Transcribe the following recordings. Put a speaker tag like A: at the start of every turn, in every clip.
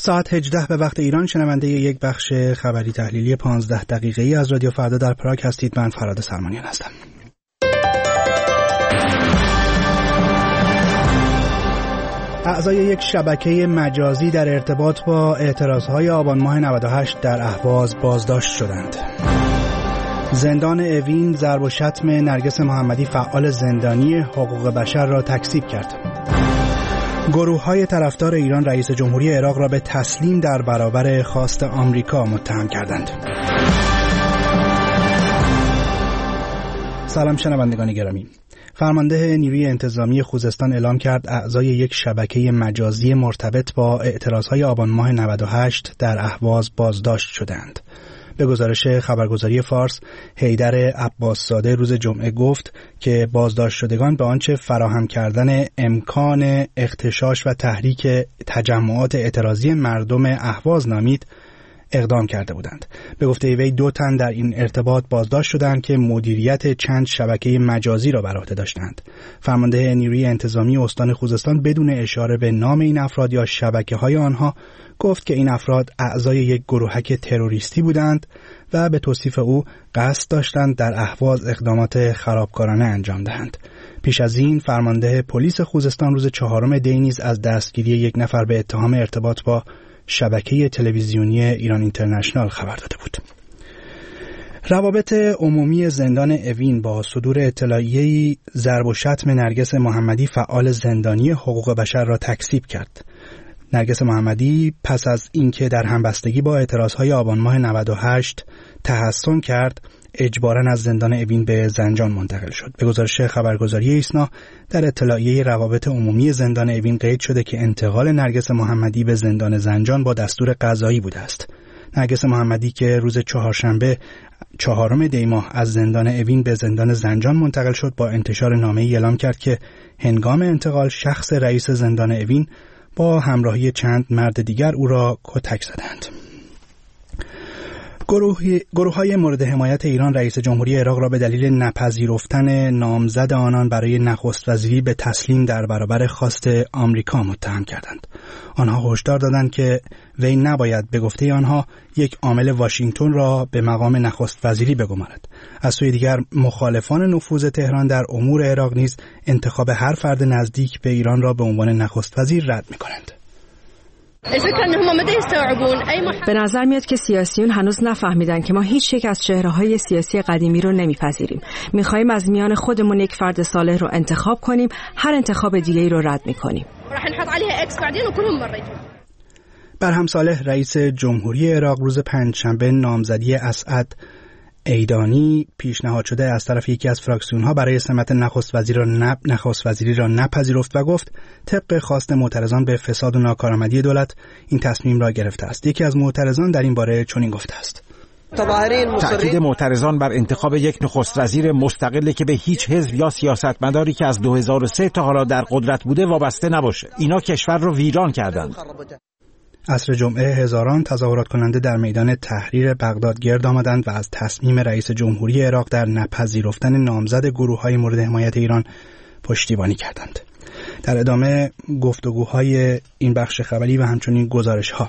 A: ساعت 18 به وقت ایران شنونده یک بخش خبری تحلیلی 15 دقیقه‌ای از رادیو فردا در پراگ هستید. من فراد سلمانیان هستم. اعضای یک شبکه مجازی در ارتباط با اعتراضهای آبان ماه 98 در اهواز بازداشت شدند. زندان اوین ضرب و شتم نرگس محمدی فعال زندانی حقوق بشر را تکذیب کرد. گروه‌های طرفدار ایران رئیس جمهوری عراق را به تسلیم در برابر خواست آمریکا متهم کردند. سلام شنوندگان گرامی. فرمانده نیروی انتظامی خوزستان اعلام کرد اعضای یک شبکه مجازی مرتبط با اعتراضهای آبان ماه 98 در اهواز بازداشت شدند. به گزارش خبرگزاری فارس، حیدر عباس‌زاده روز جمعه گفت که بازداشت شدگان به آنچه فراهم کردن امکان اغتشاش و تحریک تجمعات اعتراضی مردم اهواز نامید اقدام کرده بودند. به گفته وی 2 تن در این ارتباط بازداشت شدند که مدیریت چند شبکه مجازی را بر عهده داشتند. فرمانده نیروی انتظامی استان خوزستان بدون اشاره به نام این افراد یا شبکه‌های آنها گفت که این افراد اعضای یک گروهک تروریستی بودند و به توصیف او قصد داشتند در اهواز اقدامات خرابکارانه انجام دهند. پیش از این فرمانده پلیس خوزستان روز 4 دی نیز از دستگیری یک نفر به اتهام ارتباط با شبکه تلویزیونی ایران اینترنشنال خبر داده بود. روابط عمومی زندان اوین با صدور اطلاعیه‌ای ضرب و شتم نرگس محمدی فعال زندانی حقوق بشر را تکذیب کرد. نرگس محمدی پس از اینکه در همبستگی با اعتراضهای آبان ماه 98 تحصن کرد، اجباراً از زندان اوین به زنجان منتقل شد. به گزارش خبرگزاری ایسنا، در اطلاعیه روابط عمومی زندان اوین قید شده که انتقال نرگس محمدی به زندان زنجان با دستور قضایی بوده است. نرگس محمدی که روز چهارشنبه 4 دی ماه از زندان اوین به زندان زنجان منتقل شد، با انتشار نامه‌ای اعلام کرد که هنگام انتقال شخص رئیس زندان اوین با همراهی چند مرد دیگر او را کتک زدند. گروه‌های مورد حمایت ایران رئیس جمهوری عراق را به دلیل نپذیرفتن نامزد آنان برای نخست وزیری به تسلیم در برابر خواست آمریکا متهم کردند. آنها هشدار دادند که وی نباید به گفته آنها یک عامل واشنگتن را به مقام نخست وزیری بگمارد. از سوی دیگر مخالفان نفوذ تهران در امور عراق نیز انتخاب هر فرد نزدیک به ایران را به عنوان نخست وزیر رد می‌کنند.
B: به نظر میاد که سیاسیون هنوز نفهمیدن که ما هیچ یک از چهره‌های سیاسی قدیمی رو نمیپذیریم. می‌خوایم از میان خودمون یک فرد صالح رو انتخاب کنیم، هر انتخاب دیگه‌ای رو رد می‌کنیم.
A: برهم صالح رئیس جمهوری عراق روز پنجشنبه نامزدی اسعد ایدانی پیشنهاد شده از طرف یکی از فراکسیون‌ها برای سمت نخست وزیری را نپذیرفت و گفت طبق خواست معترضان به فساد و ناکارآمدی دولت این تصمیم را گرفته است. یکی از معترضان در این باره چنین گفته است:
C: تأکید معترضان بر انتخاب یک نخست وزیر مستقل که به هیچ حزب یا سیاستمداری که از 2003 تا حالا در قدرت بوده وابسته نباشه. اینا کشور رو ویران کردند.
A: عصر جمعه هزاران تظاهرات کننده در میدان تحریر بغداد گرد آمدند و از تصمیم رئیس جمهوری عراق در نپذیرفتن نامزد گروه‌های مورد حمایت ایران پشتیبانی کردند. در ادامه گفتگوهای این بخش خبری و همچنین گزارش‌ها.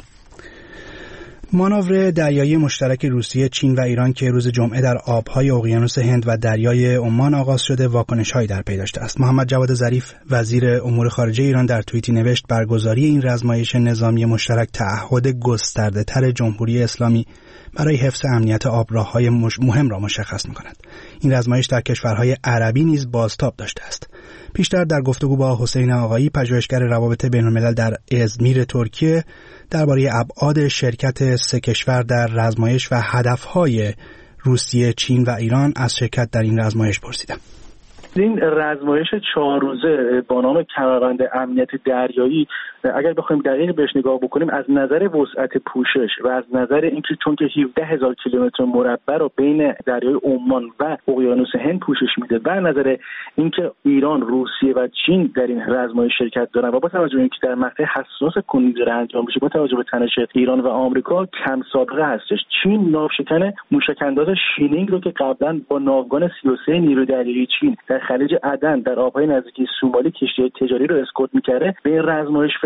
A: مانور دریایی مشترک روسیه، چین و ایران که روز جمعه در آبهای اقیانوس هند و دریای عمان آغاز شده، واکنش‌هایی در پی داشته است. محمد جواد ظریف وزیر امور خارجه ایران در توییتی نوشت برگزاری این رزمایش نظامی مشترک تعهد گسترده‌تر جمهوری اسلامی برای حفظ امنیت آبراه‌های مهم را مشخص می‌کند. این رزمایش در کشورهای عربی نیز بازتاب داشته است. پیشتر در گفتگو با حسین آقایی، پژوهشگر روابط بین‌الملل در ازمیر ترکیه، درباره ابعاد شرکت 3 کشور در رزمایش و هدف‌های روسیه، چین و ایران از شرکت در این رزمایش پرسیدم.
D: این رزمایش 4 روزه با نام کمربند امنیت دریایی، اگر بخوایم دقیق بهش نگاه بکنیم، از نظر وسعت پوشش و از نظر اینکه چون که 17,000 کیلومتر مربع رو بین دریای عمان و اقیانوس هند پوشش میده و نظر اینکه ایران، روسیه و چین در این رزمایش شرکت دارن و با توجه به اینکه در مقطع حساس کنونی داره انجام میشه، با توجه به تنش ایران و آمریکا کم سابقه هستش. چین ناوشکن موشک‌انداز شینینگ رو که قبلا با ناوگان 33 نیروی دریایی چین در خلیج عدن در آبهای نزدیکی سومالی کشتی تجاری رو اسکورت می‌کرده به رزمایش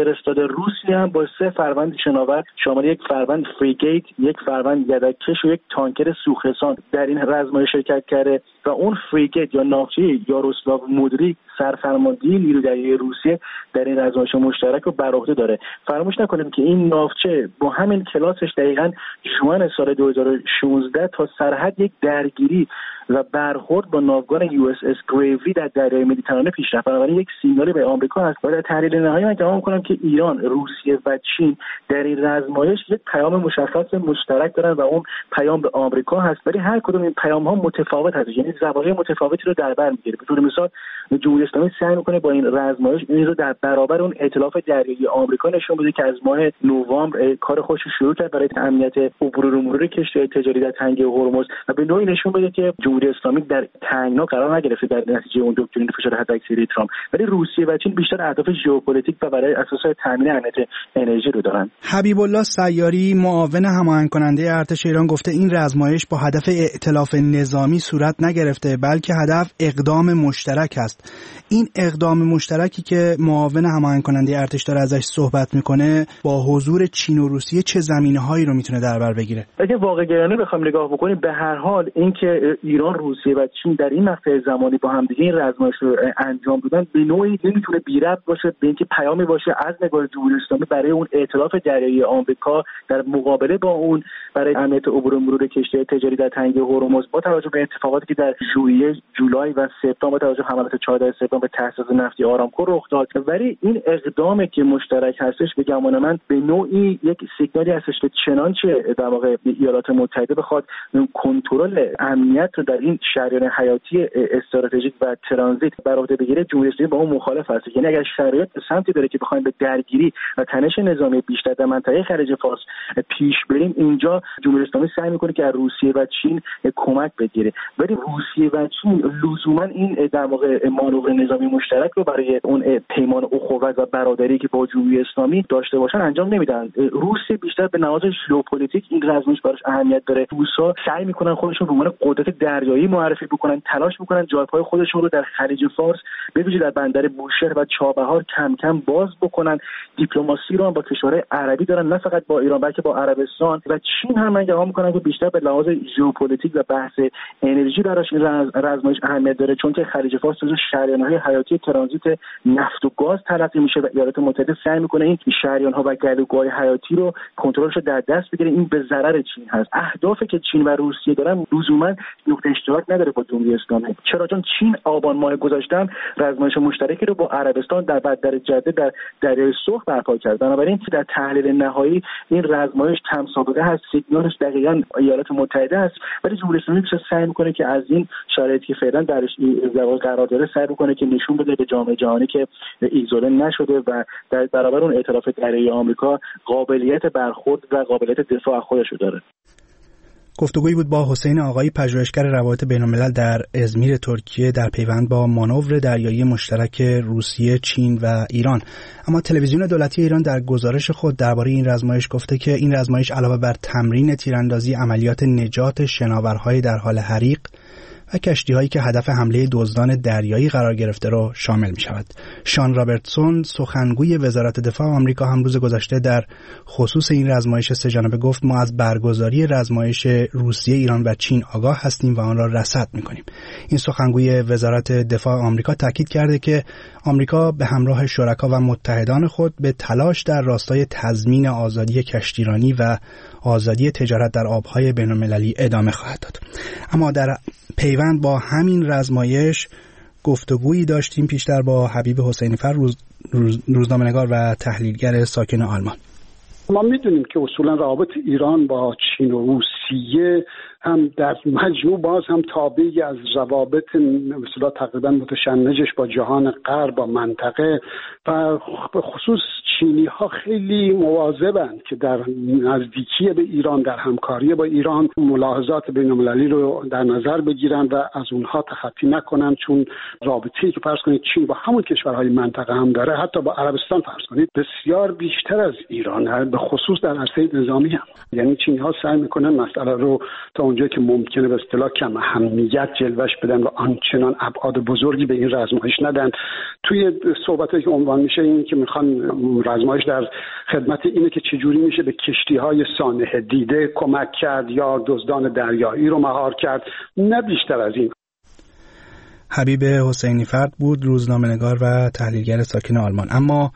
D: فرستاده. روسیه هم با 3 فروند شناور شامل 1 فروند فریگیت، 1 فروند یدک‌کش و 1 تانکر سوخرسان در این رزمایش شرکت کرده و اون فریگیت یا ناوچه یاروسلاو مودریک سرفرماندهی نیروی دریایی روسیه در این رزمایش مشترک رو بر عهده داره. فراموش نکنیم که این ناوچه با همین کلاسش دقیقاً ژوئن سال 2016 تا سرحد یک درگیری و برخورد با ناوگان USS گریوی در دریای مدیترانه پیش رفت. بنابراین یک سیگنالی به آمریکا هست و در تحلیل نهایی من ادعا می‌کنم که ایران، روسیه و چین در این رزمایش یک پیام مشخص مشترک دارن و اون پیام به آمریکا هست، ولی هر کدوم این پیام‌ها متفاوت هست، یعنی زوایای متفاوتی رو در بر می‌گیره. به طور مثال جمهوری اسلامی سعی می‌کنه با این رزمایش این رو در برابر اون ائتلاف دریایی آمریکا نشون بده که از ماه نوامبر کار خودش رو شروع کرد برای امنیت عبور و مرور کشتی تجاری در تنگه هرمز و به نوعی نشون بده که جمهوری اسلامی در تنگنا قرار نگرفته در نتیجه اون دکترین فشار حداکثری ترامپ، ولی روسیه و چین بیشتر اهداف ژئوپلیتیک و برای اساس تامین امنیت انرژی رو دارن.
A: حبیب الله سیاری معاون هماهنگ کننده ارتش ایران گفته این رزمایش با هدف ائتلاف نظامی صورت نگرفته بلکه هدف اقدام مشترک است. این اقدام مشترکی که معاون هماهنگ کننده ارتش داره ازش صحبت میکنه با حضور چین و روسیه چه زمینه‌هایی رو میتونه در بر بگیره؟
D: اگه واقع‌گرایانه بخوام نگاه بکنیم، به هر حال اینکه ایران، روسیه و چین در این مقطع زمانی با هم دیگه این رزمایش رو انجام دادن به نوعی نمیتونه بی ربط باشه به اینکه پیامی باشه از نگاه جمهوری اسلامی برای اون ائتلاف دریایی آمریکا در مقابله با اون برای امنیت عبور و مرور کشتی تجاری در تنگه هرمز، با توجه به اتفاقاتی که در ژوئیه، جولای و سپتامبر با توجه به حملات 14 سپتامبر به تاسیس نفتی آرامکو رخ داد. ولی این اقدامی که مشترک هستش به گمان من به نوعی یک سیگنالی هستش که چنانچه در واقع ایالات متحده بخواد کنترل امنیت رو در این شریان حیاتی استراتژیک و ترانزیت بر عهده بگیره، جمهوری اسلامی با اون مخالف هست. یعنی اگر شرایط به سمتی بره که بخوایم به درگیری و تنش نظامی بیشتر در منطقه خلیج فارس پیش بریم، اینجا جمهوری اسلامی سعی میکنه که از روسیه و چین کمک بگیره، ولی روسیه و چین لزوما این در واقع مانور نظامی مشترک رو برای اون پیمان اخوت و برادری که با جمهوری اسلامی داشته باشن انجام نمیدن. روسیه بیشتر به نهاد ژئوپلیتیک این رزمایش براش اهمیت داره. روسا سعی میکنن خودشون به عنوان قدرت دریایی معرفی بکنن، تلاش میکنن جایگاه خودشون رو در خلیج فارس به ویژه در بندر بوشهر و چابهار کم کم باز بکنن. دیپلماسی رو هم با کشورهای عربی دارن، نه فقط با ایران بلکه با عربستان و چین هم. من ادعا میکنم که بیشتر به لحاظ ژئوپلیتیک و بحث انرژی براش این رزمایش اهمیت داره، چون که خلیج فارس جزو شریان‌های حیاتی ترانزیت نفت و گاز تلقی میشه و ایالات متحده سعی میکنه این شریان‌ها و گلوگاه‌های حیاتی رو کنترلش رو در دست بگیره. این به ضرر چین هست. اهدافی که چین و روسیه دارن لزوما نقطه اشتراک نداره با جمهوری اسلامی. چرا؟ چون چین آبان ماه گذشته رزمایش مشترکی رو با عربستان در بندر جده در دریای سرخ برپا کرد. بنابراین در تحلیل نهایی این رزمایش تمسابقه هست، سیگنالش دقیقاً ایالات متحده است، ولی جمهوری اسلامی بیشتر سعی میکنه که از این شرایطی که فعلا درش قرار داره سعی میکنه که نشون بده به جامعه جهانی که ایزوله نشده و در برابر اون ائتلاف دریایی آمریکا قابلیت برخورد و قابلیت دفاع از خودش رو داره.
A: گفتگویی بود با حسین آقایی، پژوهشگر روابط بین‌الملل در ازمیر ترکیه در پیوند با مانور دریایی مشترک روسیه، چین و ایران. اما تلویزیون دولتی ایران در گزارش خود درباره این رزمایش گفته که این رزمایش علاوه بر تمرین تیراندازی عملیات نجات شناورهای در حال حریق و کشتی‌هایی که هدف حمله دزدان دریایی قرار گرفته را شامل می‌شود. شان رابرتسون، سخنگوی وزارت دفاع آمریکا، هم روز گذشته در خصوص این رزمایش سه‌جانبه گفت ما از برگزاری رزمایش روسیه، ایران و چین آگاه هستیم و آن را رصد می‌کنیم. این سخنگوی وزارت دفاع آمریکا تاکید کرده که آمریکا به همراه شرکا و متحدان خود به تلاش در راستای تضمین آزادی کشتیرانی و آزادی تجارت در آب‌های بین‌المللی ادامه خواهد داد. اما در پیوند با همین رزمایش گفتگویی داشتیم پیشتر با حبیب حسینی‌فر، روزنامه‌نگار و تحلیلگر ساکن آلمان.
E: ما میدونیم که اصولا روابط ایران با چین و روسیه هم در مجموع باز هم تابعی از روابط مثلا تقریبا متشنجش با جهان غرب، با منطقه و به خصوص چینی ها خیلی مواظبند که در نزدیکی به ایران، در همکاری با ایران ملاحظات بین‌المللی رو در نظر بگیرن و از اونها تخطی نکنن، چون رابطه‌ای که فرض کنید چین با همون کشورهای منطقه هم داره، حتی با عربستان فرض کنید، بسیار بیشتر از ایران، به خصوص در عرصه نظامی هم. یعنی چینی ها سعی میکنن مسئله رو تا اونجایی که ممکنه به اصطلاح کم اهمیت جلوش بدن و آنچنان ابعاد بزرگی به این رزمایش ندن. توی صحبتایی که عنوان میشه این که میخوان آزمایش در خدمت اینه که چجوری میشه به کشتی‌های سانحه دیده کمک کرد یا دزدان دریایی رو مهار کرد، نه بیشتر از این.
A: حبیب حسینی فرد بود، روزنامه‌نگار و تحلیلگر ساکن آلمان. اما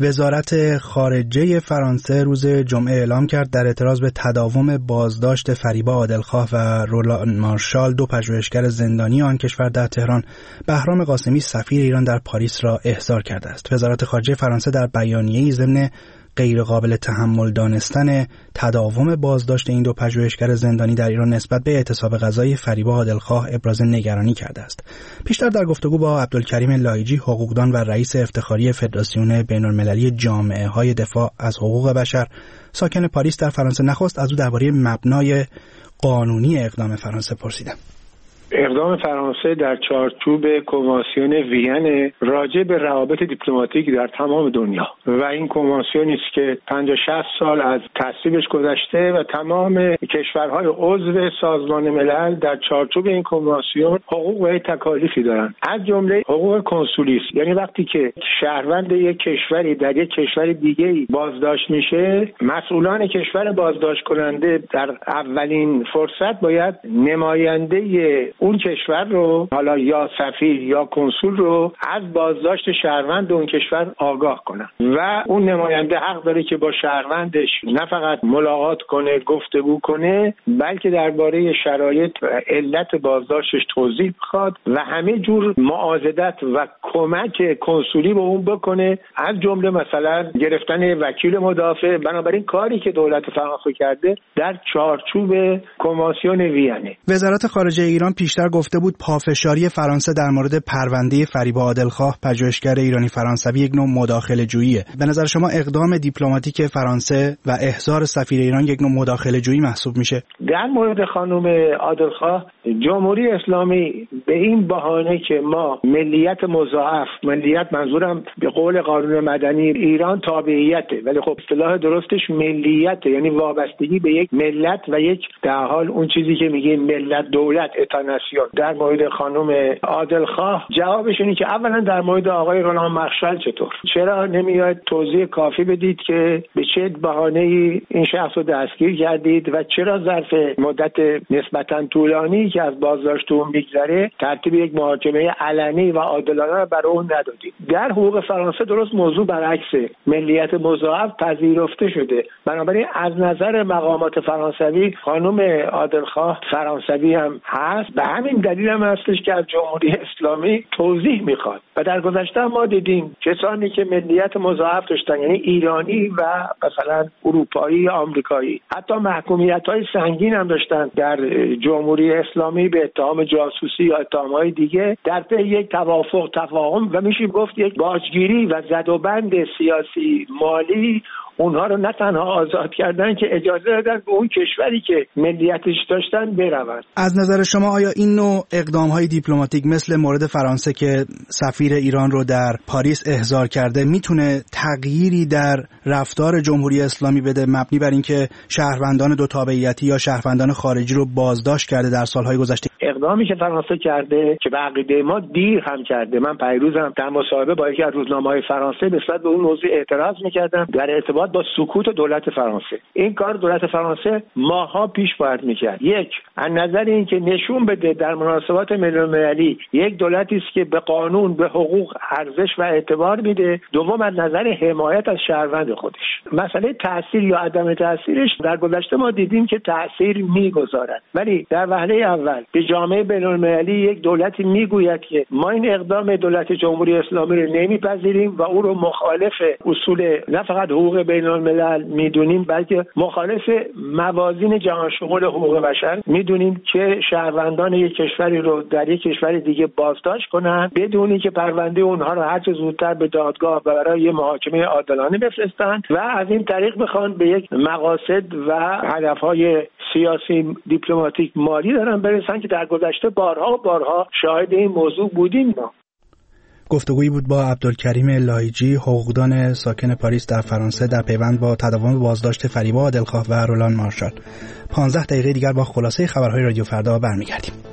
A: وزارت خارجه فرانسه روز جمعه اعلام کرد در اعتراض به تداوم بازداشت فریبا عادلخواه و رولان مارشال، دو پژوهشگر زندانی آن کشور در تهران، بهرام قاسمی سفیر ایران در پاریس را احضار کرده است. وزارت خارجه فرانسه در بیانیه‌ای ضمن غیر قابل تحمل دانستن تداوم بازداشت این دو پژوهشگر زندانی در ایران نسبت به اعتصاب غذایی فریبا عادلخواه ابراز نگرانی کرده است. پیشتر در گفتگو با عبدالکریم لایجی، حقوقدان و رئیس افتخاری فدراسیون بین‌المللی جامعه‌های دفاع از حقوق بشر ساکن پاریس در فرانسه، نخست از او درباره مبنای قانونی اقدام فرانسه پرسیدم.
F: اقدام فرانسه در چارچوب کنوانسیون وین راجع به روابط دیپلماتیک در تمام دنیا و این کنوانسیونی است که 50-60 سال از تصویبش گذشته و تمام کشورهای عضو سازمان ملل در چارچوب این کنوانسیون حقوق و تکالیفی دارند، از جمله حقوق کنسولی است. یعنی وقتی که شهروند یک کشوری در یک کشور دیگه‌ای بازداشت میشه، مسئولان کشور بازداشت کننده در اولین فرصت باید نماینده اون کشور رو، حالا یا سفیر یا کنسول رو، از بازداشت شهروند اون کشور آگاه کنن و اون نماینده حق داره که با شهروندش نه فقط ملاقات کنه، گفتگو کنه، بلکه درباره شرایط و علت بازداشتش توضیح بخواد و همه جور معاضدت و کمک کنسولی به اون بکنه، از جمله مثلا گرفتن وکیل مدافع. بنابراین کاری که دولت فرانسه کرده در چارچوب کنوانسیون وینه.
A: وزارت خارجه ایران پیشتر گفته بود پافشاری فرانسه در مورد پرونده فریبا عادلخواه پژوهشگر ایرانی فرانسوی یک نوع مداخله جوییه. به نظر شما اقدام دیپلماتیک فرانسه و احضار سفیر ایران یک نوع مداخله جویی محسوب میشه؟ در
F: مورد خانم عادلخواه، جمهوری اسلامی به این بهانه که ما ملیت مضاعف، ملیت منظورم به قول قانون مدنی ایران تابعیته، ولی خب اصطلاح درستش ملیته، یعنی وابستگی به یک ملت و یک در حال اون چیزی که میگه ملت دولت اتاناسیون. در مورد خانم عادلخواه جوابش اینه که اولا در مورد آقای رولان مارشال چرا نمیاد توضیح کافی بدید که به چه بهانه‌ای این شخص رو دستگیر کردید و چرا ظرف مدت نسبتاً طولانی که از بازداشت اون میگذره ترتیب یک محاکمه علنی و عادلانه برای اون ندادید. در حقوق فرانسه درست موضوع برعکسه، ملیت مضاعف پذیرفته شده. بنابراین از نظر مقامات فرانسوی خانم عادلخواه فرانسوی هم هست، به همین دلیل هم هستش که از جمهوری اسلامی توضیح میخواد. و در گذشته ما دیدیم کسانی که ملیت مضاعف داشتن، یعنی ایرانی و مثلا اروپایی یا آمریکایی، حتی محکومیت‌های سنگین هم داشتن در جمهوری اسلامی به اتهام جاسوسی یا اتهام‌های دیگه، در پی یک توافق تفاهم و میشه گفت یک باجگیری و زدوبند سیاسی مالی اونها رو نه تنها آزاد کردن که اجازه دادن به اون کشوری که ملیتش داشتن بروند.
A: از نظر شما آیا این نوع اقدام‌های دیپلماتیک مثل مورد فرانسه که سفیر ایران رو در پاریس احضار کرده میتونه تغییری در رفتار جمهوری اسلامی بده، مبنی بر اینکه شهروندان دو تابعیتی یا شهروندان خارجی رو بازداشت کرده در سالهای گذشته؟
F: اقدامی که فرانسه کرده که به عقیده ما دیر هم کرده. من پیروزم در مصاحبه با یکی از روزنامه‌های فرانسه نسبت به اون موضوع اعتراض می‌کردم در ارتباط با سکوت دولت فرانسه. این کار دولت فرانسه ماها پیش باید می‌کرد. یک، از نظر اینکه نشون بده در مناسبات بین‌المللی یک دولتی است که به قانون، به حقوق ارزش و اعتبار میده. دوم، از نظر حمایت از شهروند خودش. مسئله تأثیر یا عدم تأثیرش در گذشته ما دیدیم که تأثیر می‌گذارد، ولی در وهله اول به جامعه بین‌المللی یک دولتی میگوید که ما این اقدام دولت جمهوری اسلامی رو نمیپذیریم و او رو مخالف اصول نه فقط حقوق بین‌الملل میدونیم، بلکه مخالف موازین جهان شمول حقوق بشر میدونیم که شهروندان یک کشوری رو در یک کشور دیگه بازداشت کنن بدون اینکه پرونده اونها رو هر چه زودتر به دادگاه و برای محاکمه عادلانه بفرستند و از این طریق بخوان به یک مقاصد و هدفهای سیاسی، دیپلماتیک، مالی دارن برسن که در گذشته بارها شاهد این موضوع بودیم. ما
A: گفتگویی بود با عبدالکریم لایجی، حقوقدان ساکن پاریس در فرانسه، در پیوند با تداوم بازداشت فریبا عادلخواه و رولان مارشال. 15 دقیقه دیگر با خلاصه خبرهای رادیو فردا برمیگردیم.